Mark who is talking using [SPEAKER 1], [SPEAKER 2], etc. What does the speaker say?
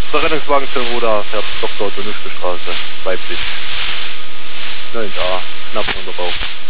[SPEAKER 1] Der Rettungswagen zur Ruder fährt Dr. Otto Nuschke Straße, Leipzig. 9a, knapp 100 Bauch.